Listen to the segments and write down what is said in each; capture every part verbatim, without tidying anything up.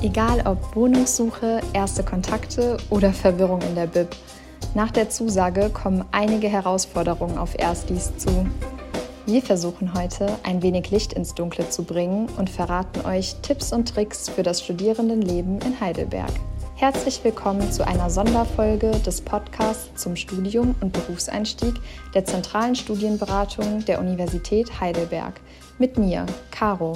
Egal ob Wohnungssuche, erste Kontakte oder Verwirrung in der Bib. Nach der Zusage kommen einige Herausforderungen auf Erstis zu. Wir versuchen heute, ein wenig Licht ins Dunkle zu bringen und verraten euch Tipps und Tricks für das Studierendenleben in Heidelberg. Herzlich willkommen zu einer Sonderfolge des Podcasts zum Studium und Berufseinstieg der zentralen Studienberatung der Universität Heidelberg. Mit mir, Caro.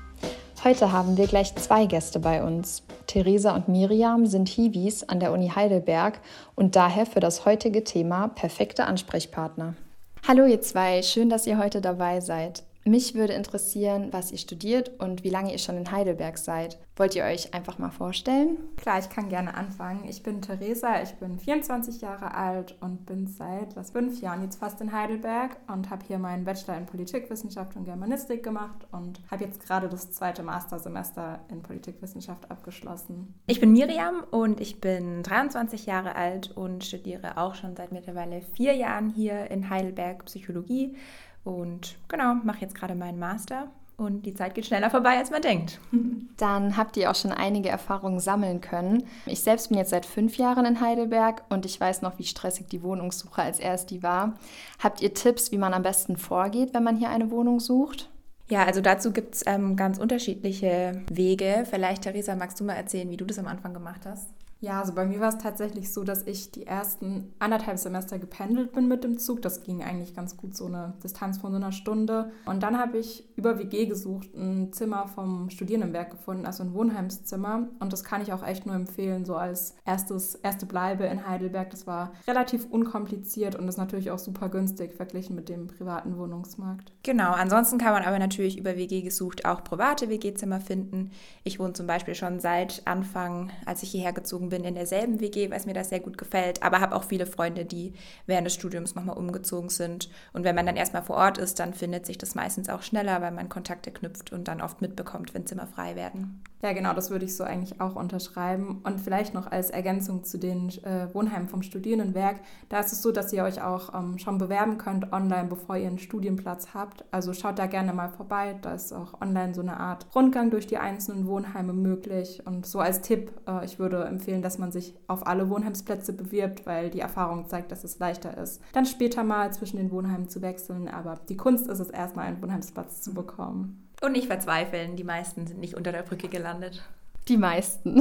Heute haben wir gleich zwei Gäste bei uns. Theresa und Miriam sind Hiwis an der Uni Heidelberg und daher für das heutige Thema perfekte Ansprechpartner. Hallo ihr zwei, schön, dass ihr heute dabei seid. Mich würde interessieren, was ihr studiert und wie lange ihr schon in Heidelberg seid. Wollt ihr euch einfach mal vorstellen? Klar, ich kann gerne anfangen. Ich bin Theresa, ich bin vierundzwanzig Jahre alt und bin seit was, fünf Jahren jetzt fast in Heidelberg und habe hier meinen Bachelor in Politikwissenschaft und Germanistik gemacht und habe jetzt gerade das zweite Mastersemester in Politikwissenschaft abgeschlossen. Ich bin Miriam und ich bin dreiundzwanzig Jahre alt und studiere auch schon seit mittlerweile vier Jahren hier in Heidelberg Psychologie. Und genau, mache jetzt gerade meinen Master und die Zeit geht schneller vorbei, als man denkt. Dann habt ihr auch schon einige Erfahrungen sammeln können. Ich selbst bin jetzt seit fünf Jahren in Heidelberg und ich weiß noch, wie stressig die Wohnungssuche als Ersti war. Habt ihr Tipps, wie man am besten vorgeht, wenn man hier eine Wohnung sucht? Ja, also dazu gibt es ähm, ganz unterschiedliche Wege. Vielleicht, Theresa, magst du mal erzählen, wie du das am Anfang gemacht hast? Ja, also bei mir war es tatsächlich so, dass ich die ersten anderthalb Semester gependelt bin mit dem Zug. Das ging eigentlich ganz gut, so eine Distanz von so einer Stunde. Und dann habe ich über W G gesucht, ein Zimmer vom Studierendenwerk gefunden, also ein Wohnheimszimmer. Und das kann ich auch echt nur empfehlen, so als erstes, erste Bleibe in Heidelberg. Das war relativ unkompliziert und ist natürlich auch super günstig verglichen mit dem privaten Wohnungsmarkt. Genau, ansonsten kann man aber natürlich über W G gesucht auch private W G-Zimmer finden. Ich wohne zum Beispiel schon seit Anfang, als ich hierher gezogen bin, bin in derselben W G, weil es mir das sehr gut gefällt, aber habe auch viele Freunde, die während des Studiums nochmal umgezogen sind. Und wenn man dann erstmal vor Ort ist, dann findet sich das meistens auch schneller, weil man Kontakte knüpft und dann oft mitbekommt, wenn Zimmer frei werden. Ja, genau, das würde ich so eigentlich auch unterschreiben. Und vielleicht noch als Ergänzung zu den äh, Wohnheimen vom Studierendenwerk, da ist es so, dass ihr euch auch ähm, schon bewerben könnt online, bevor ihr einen Studienplatz habt. Also schaut da gerne mal vorbei, da ist auch online so eine Art Rundgang durch die einzelnen Wohnheime möglich. Und so als Tipp, äh, ich würde empfehlen, dass man sich auf alle Wohnheimsplätze bewirbt, weil die Erfahrung zeigt, dass es leichter ist, dann später mal zwischen den Wohnheimen zu wechseln. Aber die Kunst ist es erstmal, einen Wohnheimsplatz zu bekommen. Und nicht verzweifeln, die meisten sind nicht unter der Brücke gelandet. Die meisten.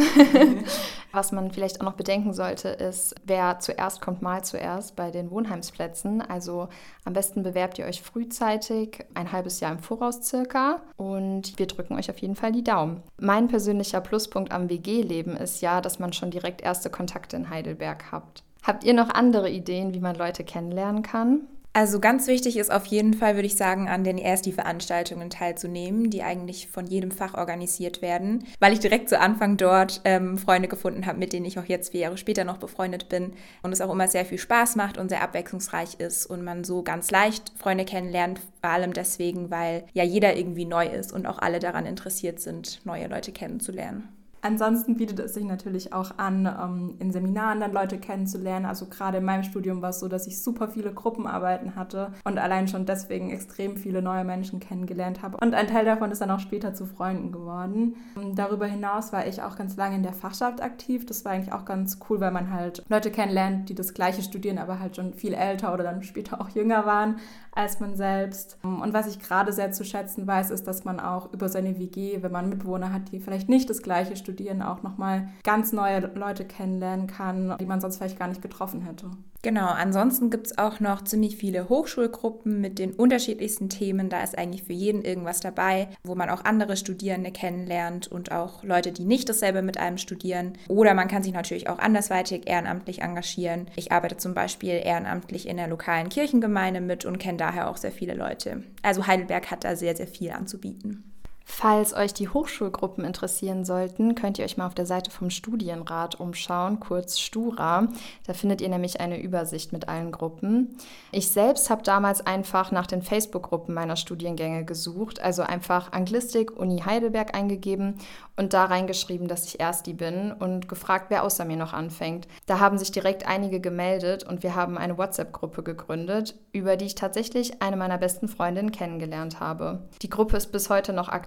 Was man vielleicht auch noch bedenken sollte, ist, wer zuerst kommt, mal zuerst bei den Wohnheimsplätzen. Also am besten bewerbt ihr euch frühzeitig, ein halbes Jahr im Voraus circa. Und wir drücken euch auf jeden Fall die Daumen. Mein persönlicher Pluspunkt am W G-Leben ist ja, dass man schon direkt erste Kontakte in Heidelberg habt. Habt ihr noch andere Ideen, wie man Leute kennenlernen kann? Also ganz wichtig ist auf jeden Fall, würde ich sagen, an den Ersti-Veranstaltungen teilzunehmen, die eigentlich von jedem Fach organisiert werden, weil ich direkt zu Anfang dort ähm, Freunde gefunden habe, mit denen ich auch jetzt vier Jahre später noch befreundet bin und es auch immer sehr viel Spaß macht und sehr abwechslungsreich ist und man so ganz leicht Freunde kennenlernt, vor allem deswegen, weil ja jeder irgendwie neu ist und auch alle daran interessiert sind, neue Leute kennenzulernen. Ansonsten bietet es sich natürlich auch an, in Seminaren dann Leute kennenzulernen. Also gerade in meinem Studium war es so, dass ich super viele Gruppenarbeiten hatte und allein schon deswegen extrem viele neue Menschen kennengelernt habe. Und ein Teil davon ist dann auch später zu Freunden geworden. Und darüber hinaus war ich auch ganz lange in der Fachschaft aktiv. Das war eigentlich auch ganz cool, weil man halt Leute kennenlernt, die das Gleiche studieren, aber halt schon viel älter oder dann später auch jünger waren als man selbst. Und was ich gerade sehr zu schätzen weiß, ist, dass man auch über seine W G, wenn man Mitbewohner hat, die vielleicht nicht das Gleiche studieren, auch nochmal ganz neue Leute kennenlernen kann, die man sonst vielleicht gar nicht getroffen hätte. Genau, ansonsten gibt es auch noch ziemlich viele Hochschulgruppen mit den unterschiedlichsten Themen. Da ist eigentlich für jeden irgendwas dabei, wo man auch andere Studierende kennenlernt und auch Leute, die nicht dasselbe mit einem studieren. Oder man kann sich natürlich auch andersweitig ehrenamtlich engagieren. Ich arbeite zum Beispiel ehrenamtlich in der lokalen Kirchengemeinde mit und kenne daher auch sehr viele Leute. Also Heidelberg hat da sehr, sehr viel anzubieten. Falls euch die Hochschulgruppen interessieren sollten, könnt ihr euch mal auf der Seite vom Studienrat umschauen, kurz Stura. Da findet ihr nämlich eine Übersicht mit allen Gruppen. Ich selbst habe damals einfach nach den Facebook-Gruppen meiner Studiengänge gesucht, also einfach Anglistik Uni Heidelberg eingegeben und da reingeschrieben, dass ich Ersti bin und gefragt, wer außer mir noch anfängt. Da haben sich direkt einige gemeldet und wir haben eine WhatsApp-Gruppe gegründet, über die ich tatsächlich eine meiner besten Freundinnen kennengelernt habe. Die Gruppe ist bis heute noch aktiv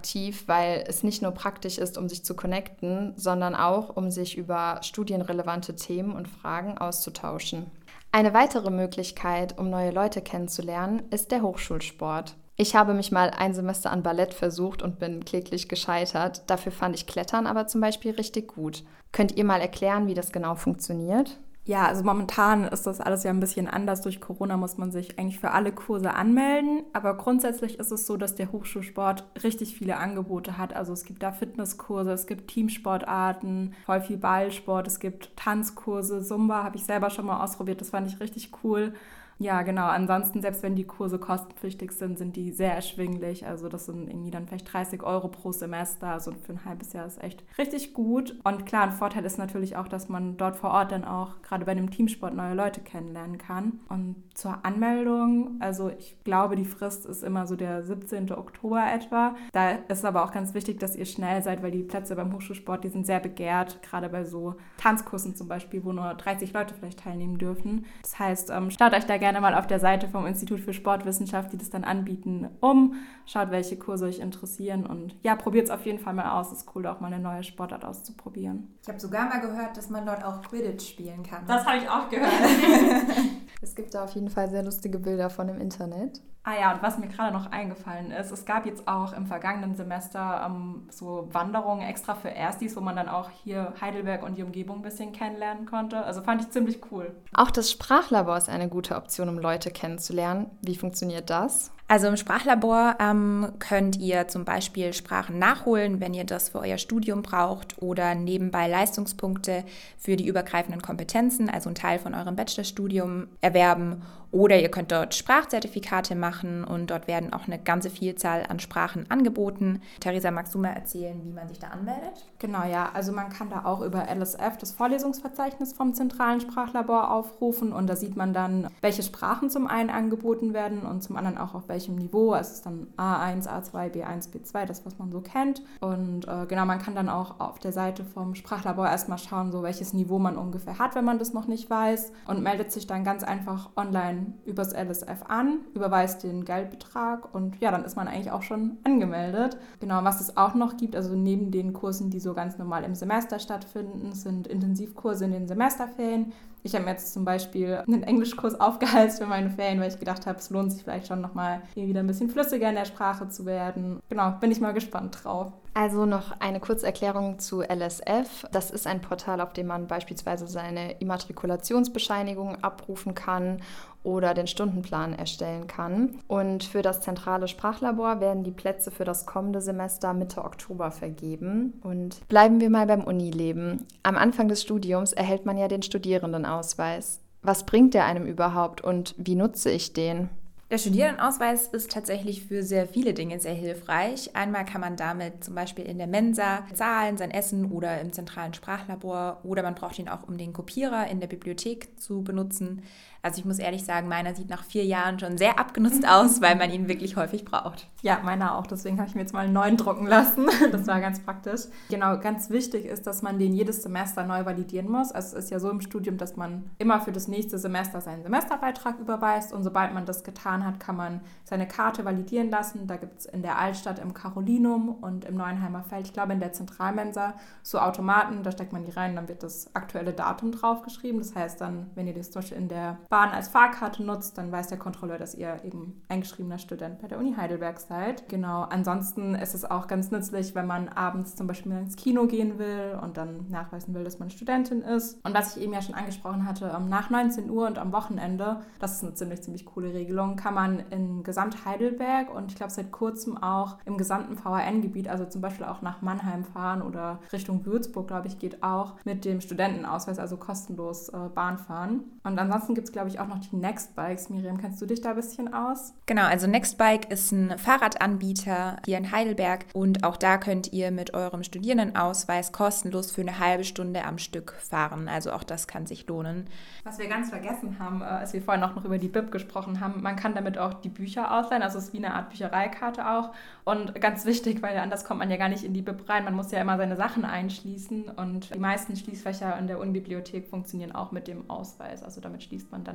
attraktiv, weil es nicht nur praktisch ist, um sich zu connecten, sondern auch, um sich über studienrelevante Themen und Fragen auszutauschen. Eine weitere Möglichkeit, um neue Leute kennenzulernen, ist der Hochschulsport. Ich habe mich mal ein Semester an Ballett versucht und bin kläglich gescheitert. Dafür fand ich Klettern aber zum Beispiel richtig gut. Könnt ihr mal erklären, wie das genau funktioniert? Ja, also momentan ist das alles ja ein bisschen anders. Durch Corona muss man sich eigentlich für alle Kurse anmelden. Aber grundsätzlich ist es so, dass der Hochschulsport richtig viele Angebote hat. Also es gibt da Fitnesskurse, es gibt Teamsportarten, voll viel Ballsport, es gibt Tanzkurse, Zumba habe ich selber schon mal ausprobiert. Das fand ich richtig cool. Ja, genau. Ansonsten, selbst wenn die Kurse kostenpflichtig sind, sind die sehr erschwinglich. Also das sind irgendwie dann vielleicht dreißig Euro pro Semester. Also für ein halbes Jahr ist echt richtig gut. Und klar, ein Vorteil ist natürlich auch, dass man dort vor Ort dann auch gerade bei dem Teamsport neue Leute kennenlernen kann. Und zur Anmeldung, also ich glaube, die Frist ist immer so der siebzehnten Oktober etwa. Da ist aber auch ganz wichtig, dass ihr schnell seid, weil die Plätze beim Hochschulsport, die sind sehr begehrt. Gerade bei so Tanzkursen zum Beispiel, wo nur dreißig Leute vielleicht teilnehmen dürfen. Das heißt, schaut euch da gerne mal auf der Seite vom Institut für Sportwissenschaft, die das dann anbieten, um. Schaut, welche Kurse euch interessieren und ja, probiert es auf jeden Fall mal aus. Es ist cool, da auch mal eine neue Sportart auszuprobieren. Ich habe sogar mal gehört, dass man dort auch Quidditch spielen kann. Das habe ich auch gehört. Es gibt da auf jeden Fall sehr lustige Bilder von im Internet. Ah ja, und was mir gerade noch eingefallen ist, es gab jetzt auch im vergangenen Semester ähm, so Wanderungen extra für Erstis, wo man dann auch hier Heidelberg und die Umgebung ein bisschen kennenlernen konnte. Also fand ich ziemlich cool. Auch das Sprachlabor ist eine gute Option, um Leute kennenzulernen. Wie funktioniert das? Also im Sprachlabor ähm, könnt ihr zum Beispiel Sprachen nachholen, wenn ihr das für euer Studium braucht oder nebenbei Leistungspunkte für die übergreifenden Kompetenzen, also einen Teil von eurem Bachelorstudium erwerben. Oder ihr könnt dort Sprachzertifikate machen und dort werden auch eine ganze Vielzahl an Sprachen angeboten. Theresa, magst du mal erzählen, wie man sich da anmeldet? Genau, ja. Also man kann da auch über L S F das Vorlesungsverzeichnis vom zentralen Sprachlabor aufrufen und da sieht man dann, welche Sprachen zum einen angeboten werden und zum anderen auch auf welchem Niveau. Also es ist dann A eins, A zwei, B eins, B zwei, das, was man so kennt. Und äh, genau, man kann dann auch auf der Seite vom Sprachlabor erstmal schauen, so welches Niveau man ungefähr hat, wenn man das noch nicht weiß und meldet sich dann ganz einfach online übers L S F an, überweist den Geldbetrag und ja, dann ist man eigentlich auch schon angemeldet. Genau, was es auch noch gibt, also neben den Kursen, die so ganz normal im Semester stattfinden, sind Intensivkurse in den Semesterferien. Ich habe mir jetzt zum Beispiel einen Englischkurs aufgehalst für meine Ferien, weil ich gedacht habe, es lohnt sich vielleicht schon nochmal wieder ein bisschen flüssiger in der Sprache zu werden. Genau, bin ich mal gespannt drauf. Also noch eine Kurzerklärung zu L S F. Das ist ein Portal, auf dem man beispielsweise seine Immatrikulationsbescheinigung abrufen kann oder den Stundenplan erstellen kann. Und für das zentrale Sprachlabor werden die Plätze für das kommende Semester Mitte Oktober vergeben. Und bleiben wir mal beim Unileben. Am Anfang des Studiums erhält man ja den Studierendenausweis. Was bringt der einem überhaupt und wie nutze ich den? Der Studierendenausweis ist tatsächlich für sehr viele Dinge sehr hilfreich. Einmal kann man damit zum Beispiel in der Mensa zahlen, sein Essen oder im zentralen Sprachlabor oder man braucht ihn auch, um den Kopierer in der Bibliothek zu benutzen. Also ich muss ehrlich sagen, meiner sieht nach vier Jahren schon sehr abgenutzt aus, weil man ihn wirklich häufig braucht. Ja, meiner auch. Deswegen habe ich mir jetzt mal einen neuen drucken lassen. Das war ganz praktisch. Genau, ganz wichtig ist, dass man den jedes Semester neu validieren muss. Also es ist ja so im Studium, dass man immer für das nächste Semester seinen Semesterbeitrag überweist und sobald man das getan hat, kann man seine Karte validieren lassen. Da gibt es in der Altstadt im Carolinum und im Neuenheimer Feld, ich glaube in der Zentralmensa, so Automaten, da steckt man die rein, dann wird das aktuelle Datum draufgeschrieben. Das heißt dann, wenn ihr das zum Beispiel in der Bahn als Fahrkarte nutzt, dann weiß der Kontrolleur, dass ihr eben eingeschriebener Student bei der Uni Heidelberg seid. Genau, ansonsten ist es auch ganz nützlich, wenn man abends zum Beispiel ins Kino gehen will und dann nachweisen will, dass man Studentin ist. Und was ich eben ja schon angesprochen hatte, nach neunzehn Uhr und am Wochenende, das ist eine ziemlich, ziemlich coole Regelung, kann man in Gesamt Heidelberg und ich glaube seit kurzem auch im gesamten V H N-Gebiet, also zum Beispiel auch nach Mannheim fahren oder Richtung Würzburg, glaube ich, geht auch mit dem Studentenausweis, also kostenlos äh, Bahn fahren. Und ansonsten gibt es, glaube ich, auch noch die Nextbikes. Miriam, kennst du dich da ein bisschen aus? Genau, also Nextbike ist ein Fahrradanbieter hier in Heidelberg und auch da könnt ihr mit eurem Studierendenausweis kostenlos für eine halbe Stunde am Stück fahren. Also auch das kann sich lohnen. Was wir ganz vergessen haben, als wir vorhin auch noch über die B I B gesprochen haben, man kann damit auch die Bücher ausleihen, also es ist wie eine Art Büchereikarte auch. Und ganz wichtig, weil anders kommt man ja gar nicht in die B I B rein, man muss ja immer seine Sachen einschließen und die meisten Schließfächer in der Unibibliothek funktionieren auch mit dem Ausweis, also damit schließt man dann ab.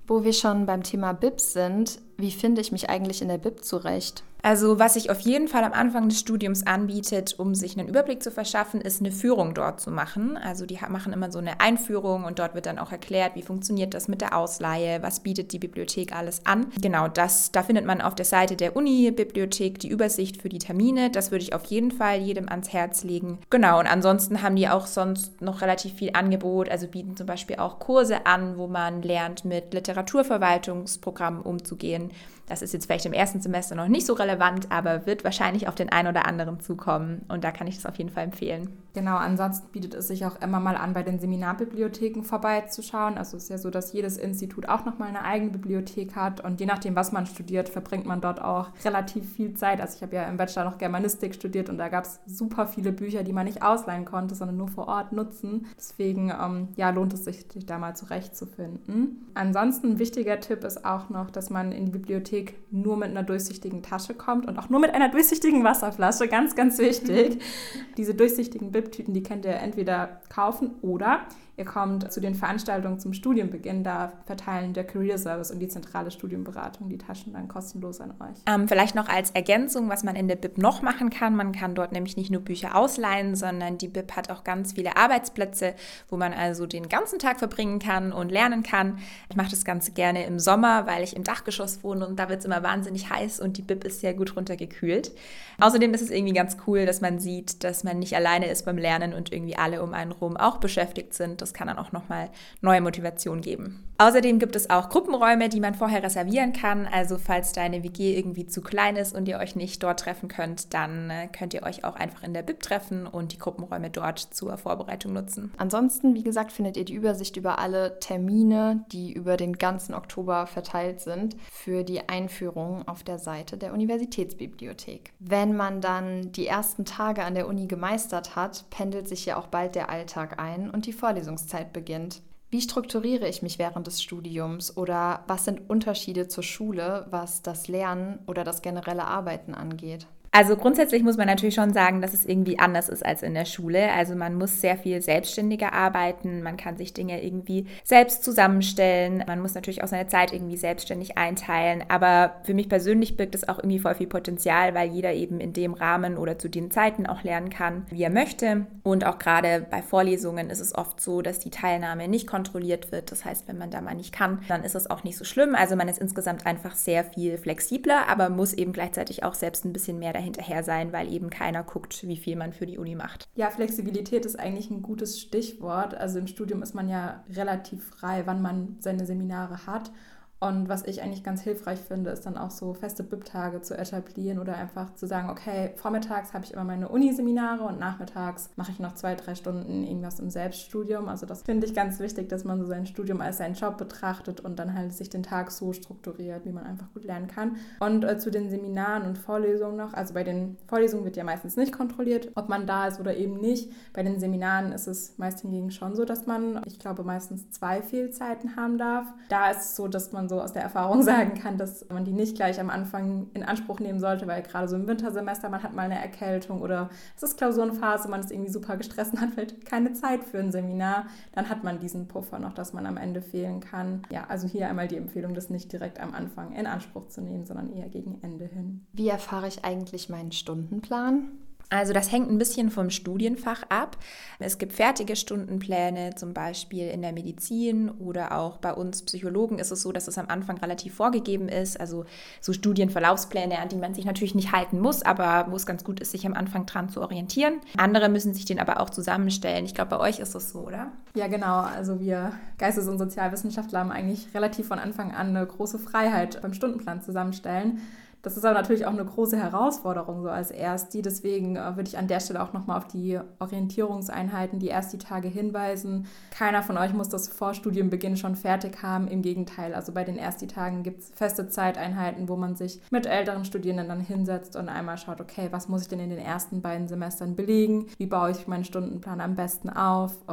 Wo wir schon beim Thema B I P sind, wie finde ich mich eigentlich in der B I P zurecht? Also was sich auf jeden Fall am Anfang des Studiums anbietet, um sich einen Überblick zu verschaffen, ist eine Führung dort zu machen. Also die machen immer so eine Einführung und dort wird dann auch erklärt, wie funktioniert das mit der Ausleihe, was bietet die Bibliothek alles an. Genau, das, da findet man auf der Seite der Uni-Bibliothek die Übersicht für die Termine. Das würde ich auf jeden Fall jedem ans Herz legen. Genau, und ansonsten haben die auch sonst noch relativ viel Angebot, also bieten zum Beispiel auch Kurse an, wo man lernt, mit Literaturverwaltungsprogrammen umzugehen. Das ist jetzt vielleicht im ersten Semester noch nicht so relevant, aber wird wahrscheinlich auf den einen oder anderen zukommen. Und da kann ich das auf jeden Fall empfehlen. Genau, ansonsten bietet es sich auch immer mal an, bei den Seminarbibliotheken vorbeizuschauen. Also es ist ja so, dass jedes Institut auch nochmal eine eigene Bibliothek hat. Und je nachdem, was man studiert, verbringt man dort auch relativ viel Zeit. Also ich habe ja im Bachelor noch Germanistik studiert und da gab es super viele Bücher, die man nicht ausleihen konnte, sondern nur vor Ort nutzen. Deswegen ähm, ja, lohnt es sich, sich da mal zurechtzufinden. Ansonsten ein wichtiger Tipp ist auch noch, dass man in die Bibliothek nur mit einer durchsichtigen Tasche kommt und auch nur mit einer durchsichtigen Wasserflasche, ganz, ganz wichtig. Diese durchsichtigen B I P-Tüten, die könnt ihr entweder kaufen oder ihr kommt zu den Veranstaltungen zum Studienbeginn, da verteilen der Career Service und die zentrale Studienberatung die Taschen dann kostenlos an euch. Ähm, vielleicht noch als Ergänzung, was man in der B I P noch machen kann. Man kann dort nämlich nicht nur Bücher ausleihen, sondern die B I P hat auch ganz viele Arbeitsplätze, wo man also den ganzen Tag verbringen kann und lernen kann. Ich mache das Ganze gerne im Sommer, weil ich im Dachgeschoss wohne und da wird es immer wahnsinnig heiß und die B I P ist sehr gut runtergekühlt. Außerdem ist es irgendwie ganz cool, dass man sieht, dass man nicht alleine ist beim Lernen und irgendwie alle um einen rum auch beschäftigt sind. Das kann dann auch nochmal neue Motivation geben. Außerdem gibt es auch Gruppenräume, die man vorher reservieren kann. Also falls deine W G irgendwie zu klein ist und ihr euch nicht dort treffen könnt, dann könnt ihr euch auch einfach in der B I P treffen und die Gruppenräume dort zur Vorbereitung nutzen. Ansonsten, wie gesagt, findet ihr die Übersicht über alle Termine, die über den ganzen Oktober verteilt sind, für die Einführung auf der Seite der Universitätsbibliothek. Wenn man dann die ersten Tage an der Uni gemeistert hat, pendelt sich ja auch bald der Alltag ein und die Vorlesungszeit beginnt. Wie strukturiere ich mich während des Studiums oder was sind Unterschiede zur Schule, was das Lernen oder das generelle Arbeiten angeht? Also grundsätzlich muss man natürlich schon sagen, dass es irgendwie anders ist als in der Schule. Also man muss sehr viel selbstständiger arbeiten, man kann sich Dinge irgendwie selbst zusammenstellen, man muss natürlich auch seine Zeit irgendwie selbstständig einteilen. Aber für mich persönlich birgt es auch irgendwie voll viel Potenzial, weil jeder eben in dem Rahmen oder zu den Zeiten auch lernen kann, wie er möchte. Und auch gerade bei Vorlesungen ist es oft so, dass die Teilnahme nicht kontrolliert wird. Das heißt, wenn man da mal nicht kann, dann ist es auch nicht so schlimm. Also man ist insgesamt einfach sehr viel flexibler, aber muss eben gleichzeitig auch selbst ein bisschen mehr dahinter hinterher sein, weil eben keiner guckt, wie viel man für die Uni macht. Ja, Flexibilität ist eigentlich ein gutes Stichwort. Also im Studium ist man ja relativ frei, wann man seine Seminare hat. Und was ich eigentlich ganz hilfreich finde, ist dann auch so feste B I P-Tage zu etablieren oder einfach zu sagen, okay, vormittags habe ich immer meine Uni-Seminare und nachmittags mache ich noch zwei, drei Stunden irgendwas im Selbststudium. Also das finde ich ganz wichtig, dass man so sein Studium als seinen Job betrachtet und dann halt sich den Tag so strukturiert, wie man einfach gut lernen kann. Und äh, zu den Seminaren und Vorlesungen noch, also bei den Vorlesungen wird ja meistens nicht kontrolliert, ob man da ist oder eben nicht. Bei den Seminaren ist es meist hingegen schon so, dass man, ich glaube, meistens zwei Fehlzeiten haben darf. Da ist es so, dass man so aus der Erfahrung sagen kann, dass man die nicht gleich am Anfang in Anspruch nehmen sollte, weil gerade so im Wintersemester, man hat mal eine Erkältung oder es ist Klausurenphase, man ist irgendwie super gestresst und hat vielleicht keine Zeit für ein Seminar, dann hat man diesen Puffer noch, dass man am Ende fehlen kann. Ja, also hier einmal die Empfehlung, das nicht direkt am Anfang in Anspruch zu nehmen, sondern eher gegen Ende hin. Wie erfahre ich eigentlich meinen Stundenplan? Also das hängt ein bisschen vom Studienfach ab. Es gibt fertige Stundenpläne, zum Beispiel in der Medizin oder auch bei uns Psychologen ist es so, dass es am Anfang relativ vorgegeben ist. Also so Studienverlaufspläne, an die man sich natürlich nicht halten muss, aber wo es ganz gut ist, sich am Anfang dran zu orientieren. Andere müssen sich den aber auch zusammenstellen. Ich glaube, bei euch ist das so, oder? Ja, genau. Also wir Geistes- und Sozialwissenschaftler haben eigentlich relativ von Anfang an eine große Freiheit beim Stundenplan zusammenstellen. Das ist aber natürlich auch eine große Herausforderung so als Ersti. Deswegen äh, würde ich an der Stelle auch nochmal auf die Orientierungseinheiten, die Ersti-Tage hinweisen. Keiner von euch muss das vor Studienbeginn schon fertig haben. Im Gegenteil, also bei den Ersti-Tagen gibt es feste Zeiteinheiten, wo man sich mit älteren Studierenden dann hinsetzt und einmal schaut, okay, was muss ich denn in den ersten beiden Semestern belegen? Wie baue ich meinen Stundenplan am besten auf? Um,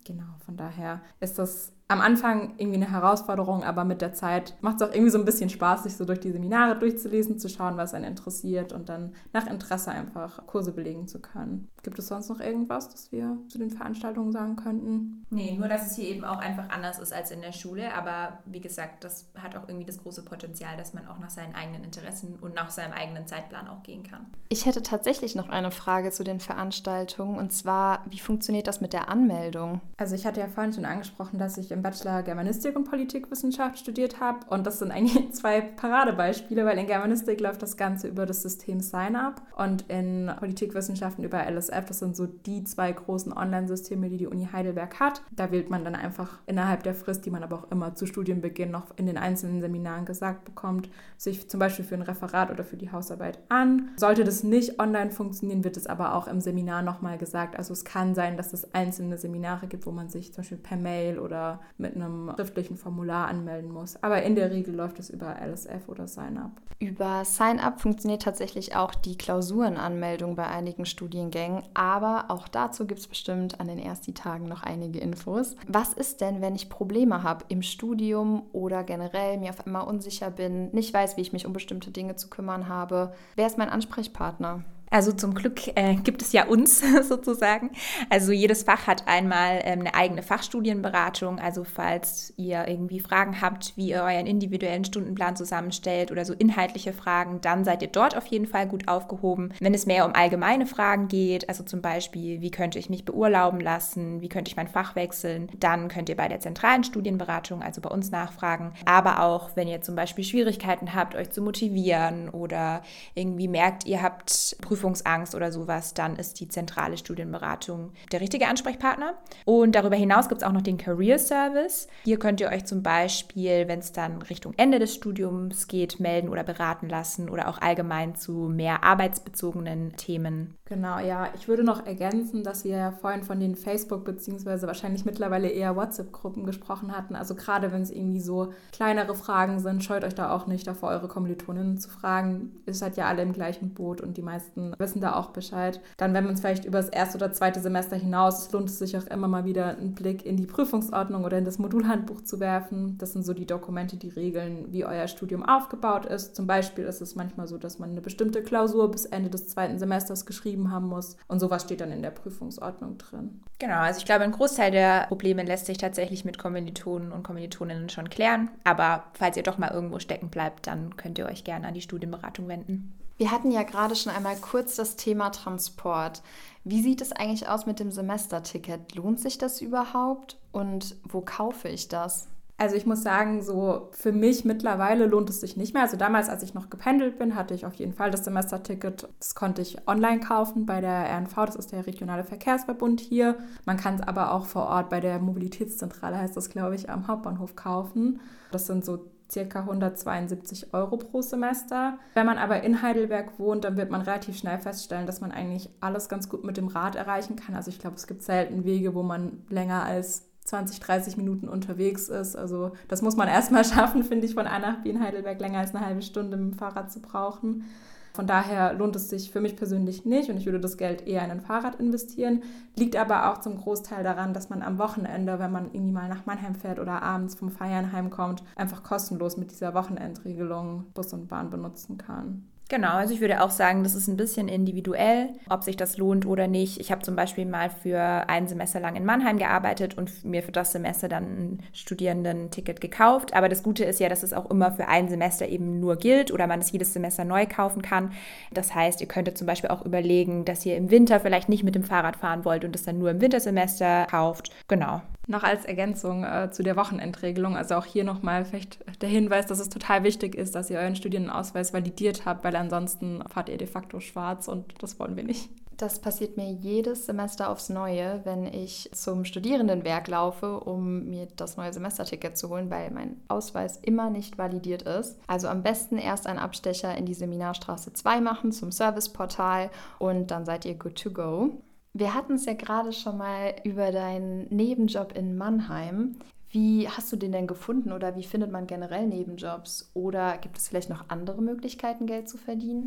genau, von daher ist das am Anfang irgendwie eine Herausforderung, aber mit der Zeit macht es auch irgendwie so ein bisschen Spaß, sich so durch die Seminare durchzulesen, zu schauen, was einen interessiert und dann nach Interesse einfach Kurse belegen zu können. Gibt es sonst noch irgendwas, das wir zu den Veranstaltungen sagen könnten? Nee, nur dass es hier eben auch einfach anders ist als in der Schule, aber wie gesagt, das hat auch irgendwie das große Potenzial, dass man auch nach seinen eigenen Interessen und nach seinem eigenen Zeitplan auch gehen kann. Ich hätte tatsächlich noch eine Frage zu den Veranstaltungen und zwar, wie funktioniert das mit der Anmeldung? Also ich hatte ja vorhin schon angesprochen, dass ich im Bachelor Germanistik und Politikwissenschaft studiert habe und das sind eigentlich zwei Paradebeispiele, weil in Germanistik läuft das Ganze über das System Sign-up und in Politikwissenschaften über L S F, das sind so die zwei großen Online-Systeme, die die Uni Heidelberg hat. Da wählt man dann einfach innerhalb der Frist, die man aber auch immer zu Studienbeginn noch in den einzelnen Seminaren gesagt bekommt, sich zum Beispiel für ein Referat oder für die Hausarbeit an. Sollte das nicht online funktionieren, wird es aber auch im Seminar nochmal gesagt. Also es kann sein, dass es einzelne Seminare gibt, wo man sich zum Beispiel per Mail oder mit einem schriftlichen Formular anmelden muss. Aber in der Regel läuft es über L S F oder Sign-up. Über Sign-up funktioniert tatsächlich auch die Klausurenanmeldung bei einigen Studiengängen, aber auch dazu gibt es bestimmt an den Ersti-Tagen noch einige Infos. Was ist denn, wenn ich Probleme habe im Studium oder generell mir auf einmal unsicher bin, nicht weiß, wie ich mich um bestimmte Dinge zu kümmern habe? Wer ist mein Ansprechpartner? Also zum Glück äh, gibt es ja uns sozusagen. Also jedes Fach hat einmal ähm, eine eigene Fachstudienberatung. Also falls ihr irgendwie Fragen habt, wie ihr euren individuellen Stundenplan zusammenstellt oder so inhaltliche Fragen, dann seid ihr dort auf jeden Fall gut aufgehoben. Wenn es mehr um allgemeine Fragen geht, also zum Beispiel, wie könnte ich mich beurlauben lassen, wie könnte ich mein Fach wechseln, dann könnt ihr bei der zentralen Studienberatung, also bei uns nachfragen. Aber auch, wenn ihr zum Beispiel Schwierigkeiten habt, euch zu motivieren oder irgendwie merkt, ihr habt Prüfungen Prüfungsangst oder sowas, dann ist die zentrale Studienberatung der richtige Ansprechpartner. Und darüber hinaus gibt es auch noch den Career Service. Hier könnt ihr euch zum Beispiel, wenn es dann Richtung Ende des Studiums geht, melden oder beraten lassen oder auch allgemein zu mehr arbeitsbezogenen Themen. Genau, ja. Ich würde noch ergänzen, dass wir ja vorhin von den Facebook- bzw. wahrscheinlich mittlerweile eher WhatsApp-Gruppen gesprochen hatten. Also gerade wenn es irgendwie so kleinere Fragen sind, scheut euch da auch nicht davor, eure Kommilitoninnen zu fragen. Ihr seid ja alle im gleichen Boot und die meisten wissen da auch Bescheid. Dann, wenn man es vielleicht über das erste oder zweite Semester hinaus ist, lohnt es sich auch immer mal wieder einen Blick in die Prüfungsordnung oder in das Modulhandbuch zu werfen. Das sind so die Dokumente, die regeln, wie euer Studium aufgebaut ist. Zum Beispiel ist es manchmal so, dass man eine bestimmte Klausur bis Ende des zweiten Semesters geschrieben haben muss. Und sowas steht dann in der Prüfungsordnung drin. Genau, also ich glaube, ein Großteil der Probleme lässt sich tatsächlich mit Kommilitonen und Kommilitoninnen schon klären. Aber falls ihr doch mal irgendwo stecken bleibt, dann könnt ihr euch gerne an die Studienberatung wenden. Wir hatten ja gerade schon einmal kurz das Thema Transport. Wie sieht es eigentlich aus mit dem Semesterticket? Lohnt sich das überhaupt? Und wo kaufe ich das? Also ich muss sagen, so für mich mittlerweile lohnt es sich nicht mehr. Also damals, als ich noch gependelt bin, hatte ich auf jeden Fall das Semesterticket. Das konnte ich online kaufen bei der R N V, das ist der regionale Verkehrsverbund hier. Man kann es aber auch vor Ort bei der Mobilitätszentrale, heißt das, glaube ich, am Hauptbahnhof kaufen. Das sind so circa hundertzweiundsiebzig Euro pro Semester. Wenn man aber in Heidelberg wohnt, dann wird man relativ schnell feststellen, dass man eigentlich alles ganz gut mit dem Rad erreichen kann. Also ich glaube, es gibt selten Wege, wo man länger als zwanzig, dreißig Minuten unterwegs ist. Also das muss man erstmal schaffen, finde ich, von A nach B in Heidelberg länger als eine halbe Stunde mit dem Fahrrad zu brauchen. Von daher lohnt es sich für mich persönlich nicht und ich würde das Geld eher in ein Fahrrad investieren. Liegt aber auch zum Großteil daran, dass man am Wochenende, wenn man irgendwie mal nach Mannheim fährt oder abends vom Feiern heimkommt, einfach kostenlos mit dieser Wochenendregelung Bus und Bahn benutzen kann. Genau, also ich würde auch sagen, das ist ein bisschen individuell, ob sich das lohnt oder nicht. Ich habe zum Beispiel mal für ein Semester lang in Mannheim gearbeitet und mir für das Semester dann ein Studierendenticket gekauft. Aber das Gute ist ja, dass es auch immer für ein Semester eben nur gilt oder man es jedes Semester neu kaufen kann. Das heißt, ihr könntet zum Beispiel auch überlegen, dass ihr im Winter vielleicht nicht mit dem Fahrrad fahren wollt und es dann nur im Wintersemester kauft. Genau. Noch als Ergänzung äh, zu der Wochenendregelung, also auch hier nochmal vielleicht der Hinweis, dass es total wichtig ist, dass ihr euren Studienausweis validiert habt, weil ansonsten fahrt ihr de facto schwarz und das wollen wir nicht. Das passiert mir jedes Semester aufs Neue, wenn ich zum Studierendenwerk laufe, um mir das neue Semesterticket zu holen, weil mein Ausweis immer nicht validiert ist. Also am besten erst einen Abstecher in die Seminarstraße zwei machen zum Serviceportal und dann seid ihr good to go. Wir hatten es ja gerade schon mal über deinen Nebenjob in Mannheim. Wie hast du den denn gefunden oder wie findet man generell Nebenjobs? Oder gibt es vielleicht noch andere Möglichkeiten, Geld zu verdienen?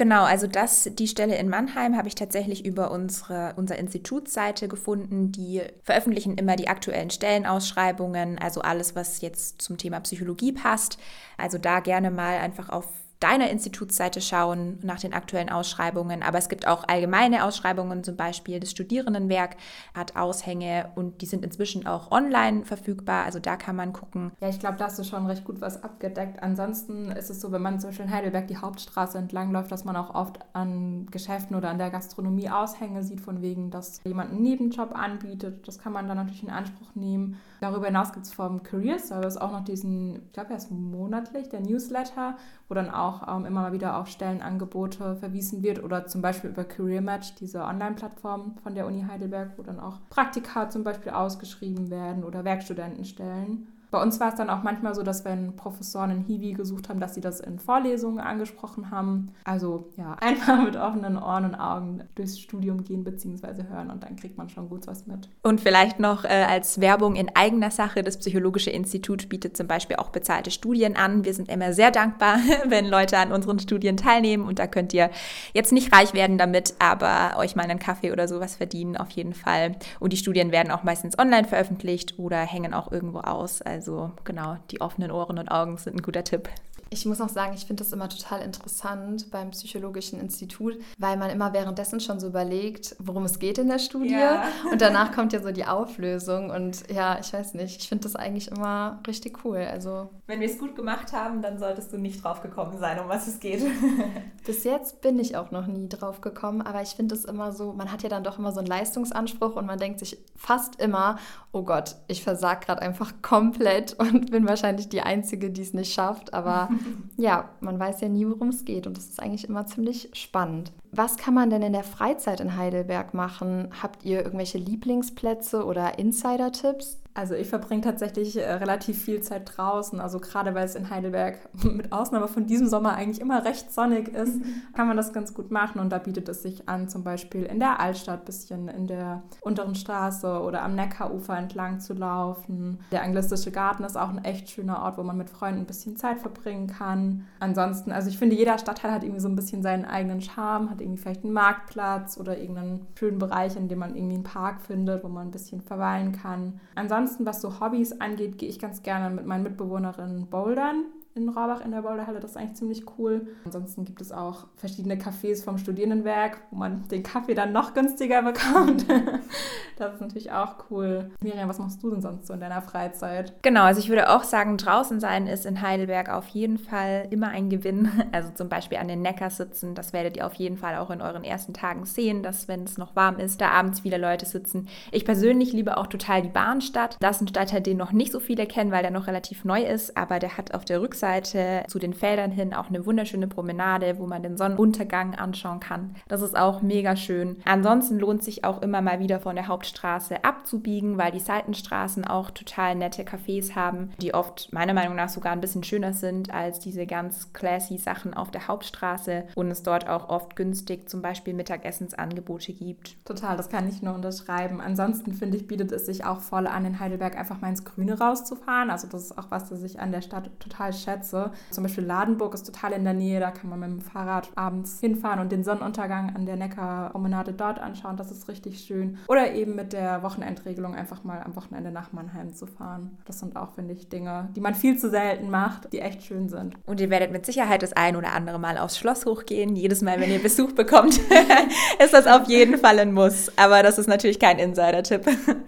Genau, also das, die Stelle in Mannheim habe ich tatsächlich über unsere, unsere Institutsseite gefunden. Die veröffentlichen immer die aktuellen Stellenausschreibungen, also alles, was jetzt zum Thema Psychologie passt. Also da gerne mal einfach auf deiner Institutsseite schauen nach den aktuellen Ausschreibungen. Aber es gibt auch allgemeine Ausschreibungen, zum Beispiel das Studierendenwerk hat Aushänge und die sind inzwischen auch online verfügbar. Also da kann man gucken. Ja, ich glaube, da hast du schon recht gut was abgedeckt. Ansonsten ist es so, wenn man zum Beispiel in Heidelberg die Hauptstraße entlang läuft, dass man auch oft an Geschäften oder an der Gastronomie Aushänge sieht, von wegen, dass jemand einen Nebenjob anbietet. Das kann man dann natürlich in Anspruch nehmen. Darüber hinaus gibt es vom Career Service auch noch diesen, ich glaube, er ist monatlich, der Newsletter, wo dann auch ähm, immer mal wieder auf Stellenangebote verwiesen wird oder zum Beispiel über Career Match, diese Online-Plattform von der Uni Heidelberg, wo dann auch Praktika zum Beispiel ausgeschrieben werden oder Werkstudentenstellen. Bei uns war es dann auch manchmal so, dass wenn Professoren in Hiwi gesucht haben, dass sie das in Vorlesungen angesprochen haben. Also ja, einfach mit offenen Ohren und Augen durchs Studium gehen bzw. hören und dann kriegt man schon gut was mit. Und vielleicht noch äh, als Werbung in eigener Sache, das Psychologische Institut bietet zum Beispiel auch bezahlte Studien an. Wir sind immer sehr dankbar, wenn Leute an unseren Studien teilnehmen und da könnt ihr jetzt nicht reich werden damit, aber euch mal einen Kaffee oder sowas verdienen auf jeden Fall. Und die Studien werden auch meistens online veröffentlicht oder hängen auch irgendwo aus. Also Also genau, die offenen Ohren und Augen sind ein guter Tipp. Ich muss auch sagen, ich finde das immer total interessant beim Psychologischen Institut, weil man immer währenddessen schon so überlegt, worum es geht in der Studie. Ja. Und danach kommt ja so die Auflösung. Und ja, ich weiß nicht, ich finde das eigentlich immer richtig cool. Also wenn wir es gut gemacht haben, dann solltest du nicht drauf gekommen sein, um was es geht. Bis jetzt bin ich auch noch nie drauf gekommen, aber ich finde es immer so, man hat ja dann doch immer so einen Leistungsanspruch und man denkt sich fast immer, oh Gott, ich versage gerade einfach komplett und bin wahrscheinlich die Einzige, die es nicht schafft, aber ja, man weiß ja nie, worum es geht und das ist eigentlich immer ziemlich spannend. Was kann man denn in der Freizeit in Heidelberg machen? Habt ihr irgendwelche Lieblingsplätze oder Insider-Tipps? Also ich verbringe tatsächlich äh, relativ viel Zeit draußen, also gerade weil es in Heidelberg mit Ausnahme von diesem Sommer eigentlich immer recht sonnig ist, mhm. kann man das ganz gut machen und da bietet es sich an, zum Beispiel in der Altstadt ein bisschen in der unteren Straße oder am Neckarufer entlang zu laufen. Der Anglistische Garten ist auch ein echt schöner Ort, wo man mit Freunden ein bisschen Zeit verbringen kann. Ansonsten, also ich finde, jeder Stadtteil hat irgendwie so ein bisschen seinen eigenen Charme, hat irgendwie vielleicht einen Marktplatz oder irgendeinen schönen Bereich, in dem man irgendwie einen Park findet, wo man ein bisschen verweilen kann. Ansonsten Ansonsten, was so Hobbys angeht, gehe ich ganz gerne mit meinen Mitbewohnerinnen bouldern in Rohrbach in der Boulderhalle. Das ist eigentlich ziemlich cool. Ansonsten gibt es auch verschiedene Cafés vom Studierendenwerk, wo man den Kaffee dann noch günstiger bekommt. Das ist natürlich auch cool. Miriam, was machst du denn sonst so in deiner Freizeit? Genau, also ich würde auch sagen, draußen sein ist in Heidelberg auf jeden Fall immer ein Gewinn. Also zum Beispiel an den Neckar sitzen, das werdet ihr auf jeden Fall auch in euren ersten Tagen sehen, dass wenn es noch warm ist, da abends viele Leute sitzen. Ich persönlich liebe auch total die Bahnstadt. Das ist ein Stadtteil, den noch nicht so viele kennen, weil der noch relativ neu ist, aber der hat auf der Rückseite Seite zu den Feldern hin auch eine wunderschöne Promenade, wo man den Sonnenuntergang anschauen kann. Das ist auch mega schön. Ansonsten lohnt sich auch immer mal wieder von der Hauptstraße abzubiegen, weil die Seitenstraßen auch total nette Cafés haben, die oft meiner Meinung nach sogar ein bisschen schöner sind als diese ganz classy Sachen auf der Hauptstraße und es dort auch oft günstig zum Beispiel Mittagessensangebote gibt. Total, das kann ich nur unterschreiben. Ansonsten finde ich, bietet es sich auch voll an, in Heidelberg einfach mal ins Grüne rauszufahren. Also das ist auch was, das ich an der Stadt total schätze. Zum Beispiel Ladenburg ist total in der Nähe, da kann man mit dem Fahrrad abends hinfahren und den Sonnenuntergang an der Neckarpromenade dort anschauen, das ist richtig schön. Oder eben mit der Wochenendregelung einfach mal am Wochenende nach Mannheim zu fahren. Das sind auch, finde ich, Dinge, die man viel zu selten macht, die echt schön sind. Und ihr werdet mit Sicherheit das ein oder andere Mal aufs Schloss hochgehen. Jedes Mal, wenn ihr Besuch bekommt, ist das auf jeden Fall ein Muss. Aber das ist natürlich kein Insider-Tipp.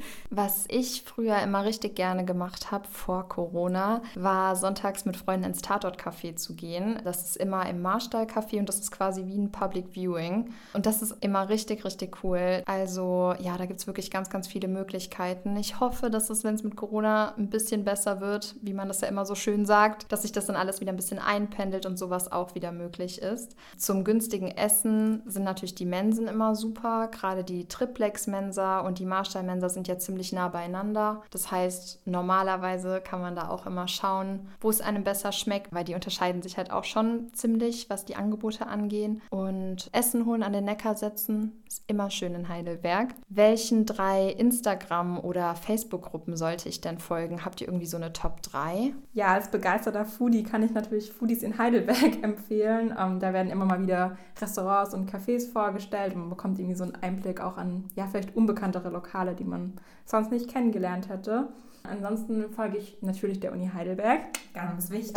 Was ich früher immer richtig gerne gemacht habe vor Corona, war sonntags mit Freunden ins Tatort-Café zu gehen. Das ist immer im Marstall-Café und das ist quasi wie ein Public Viewing. Und das ist immer richtig, richtig cool. Also ja, da gibt es wirklich ganz, ganz viele Möglichkeiten. Ich hoffe, dass es, wenn es mit Corona ein bisschen besser wird, wie man das ja immer so schön sagt, dass sich das dann alles wieder ein bisschen einpendelt und sowas auch wieder möglich ist. Zum günstigen Essen sind natürlich die Mensen immer super. Gerade die Triplex-Mensa und die Marstall-Mensa sind ja ziemlich nah beieinander. Das heißt, normalerweise kann man da auch immer schauen, wo es einem besser schmeckt, weil die unterscheiden sich halt auch schon ziemlich, was die Angebote angehen. Und Essen holen an den Neckar setzen, ist immer schön in Heidelberg. Welchen drei Instagram- oder Facebook-Gruppen sollte ich denn folgen? Habt ihr irgendwie so eine Top drei? Ja, als begeisterter Foodie kann ich natürlich Foodies in Heidelberg empfehlen. Ähm, da werden immer mal wieder Restaurants und Cafés vorgestellt und man bekommt irgendwie so einen Einblick auch an, ja, vielleicht unbekanntere Lokale, die man sonst nicht kennengelernt hätte. Ansonsten folge ich natürlich der Uni Heidelberg. Ganz wichtig.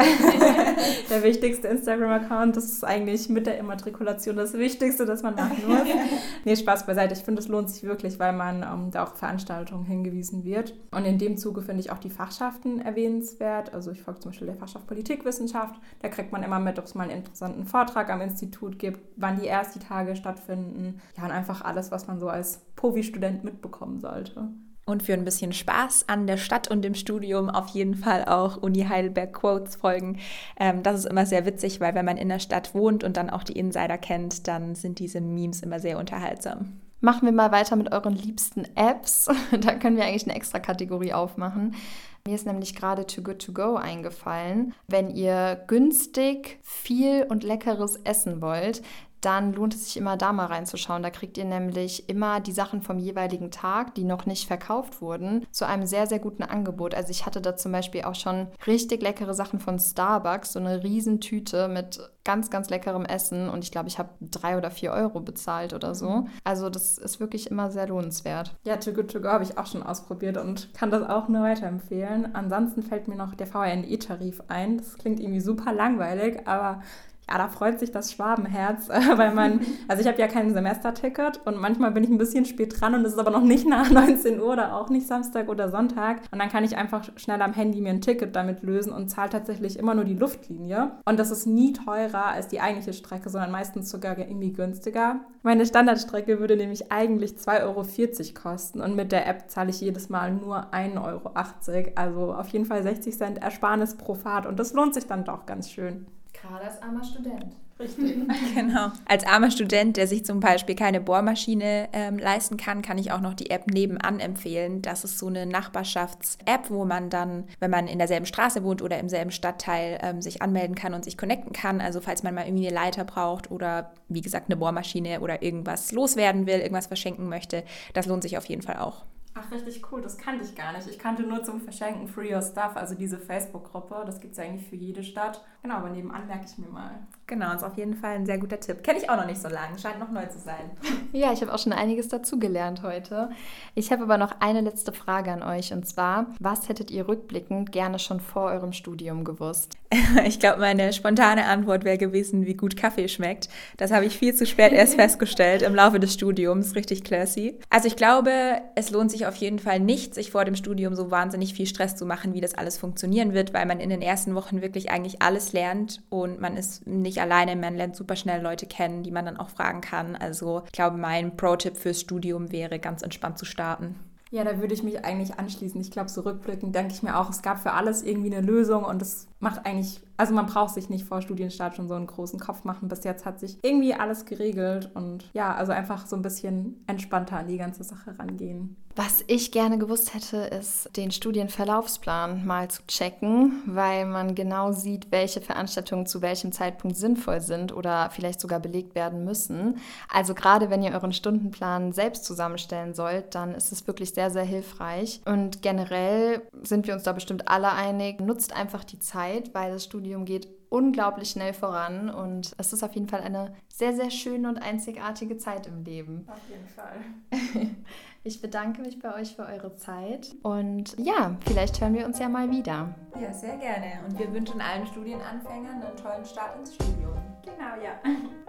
Der wichtigste Instagram-Account, das ist eigentlich mit der Immatrikulation das Wichtigste, das man machen muss. Nee, Spaß beiseite. Ich finde, es lohnt sich wirklich, weil man ähm, da auch Veranstaltungen hingewiesen wird. Und in dem Zuge finde ich auch die Fachschaften erwähnenswert. Also ich folge zum Beispiel der Fachschaft Politikwissenschaft. Da kriegt man immer mit, ob es mal einen interessanten Vortrag am Institut gibt, wann die Ersti-Tage stattfinden. Ja, und einfach alles, was man so als Povi-Student mitbekommen sollte. Und für ein bisschen Spaß an der Stadt und dem Studium auf jeden Fall auch Uni Heidelberg Quotes folgen. Ähm, das ist immer sehr witzig, weil wenn man in der Stadt wohnt und dann auch die Insider kennt, dann sind diese Memes immer sehr unterhaltsam. Machen wir mal weiter mit euren liebsten Apps. Da können wir eigentlich eine extra Kategorie aufmachen. Mir ist nämlich gerade Too Good To Go eingefallen. Wenn ihr günstig, viel und leckeres essen wollt, dann lohnt es sich immer da mal reinzuschauen. Da kriegt ihr nämlich immer die Sachen vom jeweiligen Tag, die noch nicht verkauft wurden, zu einem sehr, sehr guten Angebot. Also ich hatte da zum Beispiel auch schon richtig leckere Sachen von Starbucks, so eine Riesentüte mit ganz, ganz leckerem Essen und ich glaube, ich habe drei oder vier Euro bezahlt oder so. Also das ist wirklich immer sehr lohnenswert. Ja, Too Good To Go habe ich auch schon ausprobiert und kann das auch nur weiterempfehlen. Ansonsten fällt mir noch der V R N E-Tarif ein. Das klingt irgendwie super langweilig, aber ja, da freut sich das Schwabenherz, weil man, also ich habe ja kein Semesterticket und manchmal bin ich ein bisschen spät dran und es ist aber noch nicht nach neunzehn Uhr oder auch nicht Samstag oder Sonntag und dann kann ich einfach schnell am Handy mir ein Ticket damit lösen und zahle tatsächlich immer nur die Luftlinie und das ist nie teurer als die eigentliche Strecke, sondern meistens sogar irgendwie günstiger. Meine Standardstrecke würde nämlich eigentlich zwei Euro vierzig kosten und mit der App zahle ich jedes Mal nur ein Euro achtzig, also auf jeden Fall sechzig Cent Ersparnis pro Fahrt und das lohnt sich dann doch ganz schön. Gerade als armer Student. Richtig. Genau. Als armer Student, der sich zum Beispiel keine Bohrmaschine ähm, leisten kann, kann ich auch noch die App Nebenan empfehlen. Das ist so eine Nachbarschafts-App, wo man dann, wenn man in derselben Straße wohnt oder im selben Stadtteil, ähm, sich anmelden kann und sich connecten kann. Also falls man mal irgendwie eine Leiter braucht oder, wie gesagt, eine Bohrmaschine oder irgendwas loswerden will, irgendwas verschenken möchte, das lohnt sich auf jeden Fall auch. Ach, richtig cool, das kannte ich gar nicht. Ich kannte nur zum Verschenken Free Your Stuff, also diese Facebook-Gruppe. Das gibt es ja eigentlich für jede Stadt. Genau, aber nebenan merke ich mir mal. Genau, ist auf jeden Fall ein sehr guter Tipp. Kenne ich auch noch nicht so lange, scheint noch neu zu sein. Ja, ich habe auch schon einiges dazugelernt heute. Ich habe aber noch eine letzte Frage an euch und zwar, was hättet ihr rückblickend gerne schon vor eurem Studium gewusst? Ich glaube, meine spontane Antwort wäre gewesen, wie gut Kaffee schmeckt. Das habe ich viel zu spät erst festgestellt im Laufe des Studiums. Richtig classy. Also ich glaube, es lohnt sich auf jeden Fall nicht, sich vor dem Studium so wahnsinnig viel Stress zu machen, wie das alles funktionieren wird, weil man in den ersten Wochen wirklich eigentlich alles lernt und man ist nicht alleine, man lernt super schnell Leute kennen, die man dann auch fragen kann. Also ich glaube, mein Pro-Tipp fürs Studium wäre, ganz entspannt zu starten. Ja, da würde ich mich eigentlich anschließen. Ich glaube, so rückblickend denke ich mir auch, es gab für alles irgendwie eine Lösung und es macht eigentlich, also man braucht sich nicht vor Studienstart schon so einen großen Kopf machen. Bis jetzt hat sich irgendwie alles geregelt und ja, also einfach so ein bisschen entspannter an die ganze Sache rangehen. Was ich gerne gewusst hätte, ist, den Studienverlaufsplan mal zu checken, weil man genau sieht, welche Veranstaltungen zu welchem Zeitpunkt sinnvoll sind oder vielleicht sogar belegt werden müssen. Also gerade wenn ihr euren Stundenplan selbst zusammenstellen sollt, dann ist es wirklich sehr, sehr hilfreich. Und generell sind wir uns da bestimmt alle einig, nutzt einfach die Zeit, weil das Studium geht unglaublich schnell voran und es ist auf jeden Fall eine sehr, sehr schöne und einzigartige Zeit im Leben. Auf jeden Fall. Ich bedanke mich bei euch für eure Zeit und ja, vielleicht hören wir uns ja mal wieder. Ja, sehr gerne. Und wir wünschen allen Studienanfängern einen tollen Start ins Studium. Genau, ja.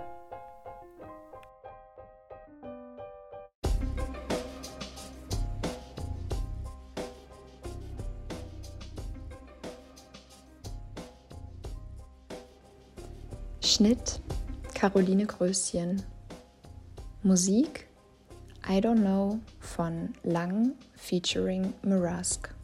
Schnitt Caroline Gröschen. Musik I Don't Know von Lang featuring Murask.